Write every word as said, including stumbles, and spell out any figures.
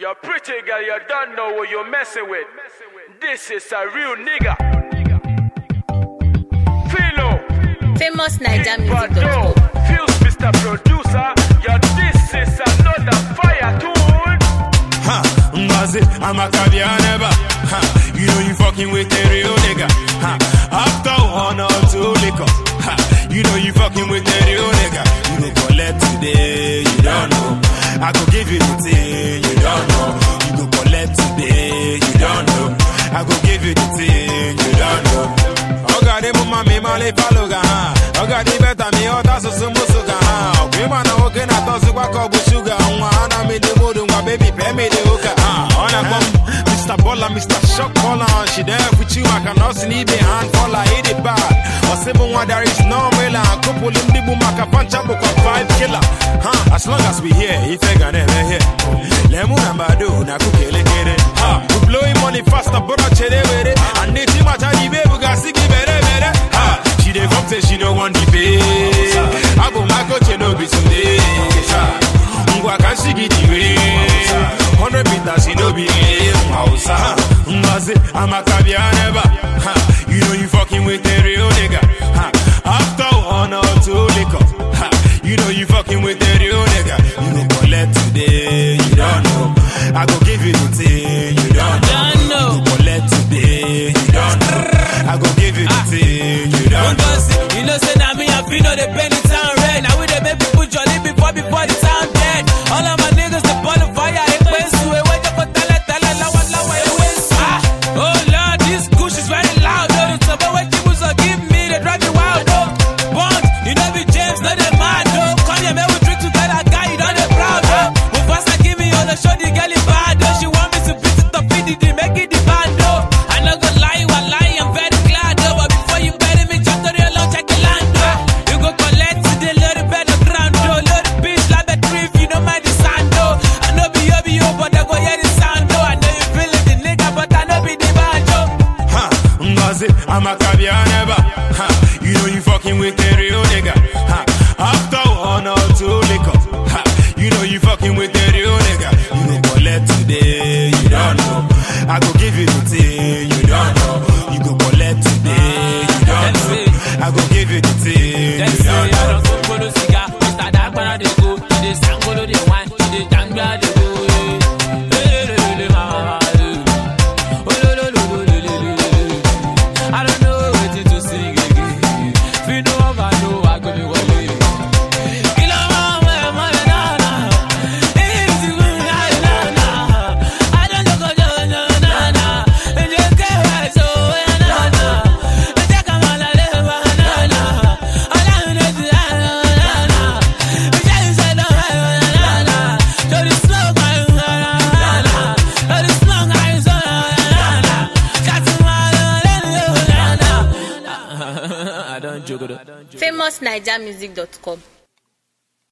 You're pretty girl, you don't know what you're messing with. This is a real nigga. Philo. Famous Niger Music dot com. Fuse Mister Producer. Yeah, this is another fire tune. Ha, Ngazi, I'm a caviar never. Ha, you know you fucking with a real nigga. Ha, after one or two liquor. Ha, you know you fucking with a real nigga. You go collect today, you don't know. I go give you the thing, you don't know. You go collect today, you don't know. I go give you the thing, you don't know. Oh God, the mama me male follow ga. Oh God, the better me oh that's so much ga. We man na okay na to so kwa ko sugar. Una me the mood, una baby pay me the hookah. Ah, on a come, Mister Bola, Mister Shock Caller. She there with you, I cannot see the hand fall, I hit it bad. Or seven one there is no way la. Couple in the boom, I can punch up with five killer. Huh? As long as we here, if I can never hear. Lemu na badu na kukele kere. Ha, we blowing money faster, but I chere with it. And they see my tiny baby, we got siki bere bere. Ha, she dey come say she don't want the pay. I go my coach, you know be today. I can't see it away. Hundred meters, you know be Hausa. I'm a caviar never. You know you fucking with a real nigga. After one or two liquor. You know you fucking with a real nigga. You go collect today, you don't know. I go give you the thing, you don't know. You go collect today, you don't know. I go give you the thing, you don't know. You know say now me I feel no the penny town red. Now we the baby put jolly before before the town dead. All of my niggas the ball of fire ain't went to it. Wait up for tele tele la wa la wa it went to. Oh Lord, this kush is very loud. Don't you know what you was give me they drive me wild though. Bond, you know be James, not the mad though. Come here, man, we drink together, guy, you know they proud though. When first I give me all the show, the girl is bad though. She want me to beat it up, beat it, make it the band though. I not gonna lie, I lie, I'm very glad though. But before you bury me, chop the real long, check the land though. You go collect to the little better ground though. Little bitch like the tree, if you don't mind the sand though. I know be yo, be yo, but I go hear the sound though. I know you feel it, the nigga, but I know be the band though. Ha, Ngazi, I'm a caviar never. Ha, you know you fucking with a real nigga. Ha, after one or two liquor. Ha, you know you fucking with a real nigga. You go collect today, you don't know. I go give you the thing, you don't know. You go collect today, you don't know. I go give you the thing, you don't know. I don't go for the cigar, Mister Dark when I dey go. She dey sango dey wine, she dey tanga dey go. I don't know what to sing again. If you know I know I go be wale. Kilo mama mama na na, easy na na na. I don't know go na na na. You get right so na na. Take a man la na na. All I know is na na na. You say no na na. So the slow guy na na na. So the slow guy so na na. Got to na na na. I don't joke. Famous Niger Music dot com.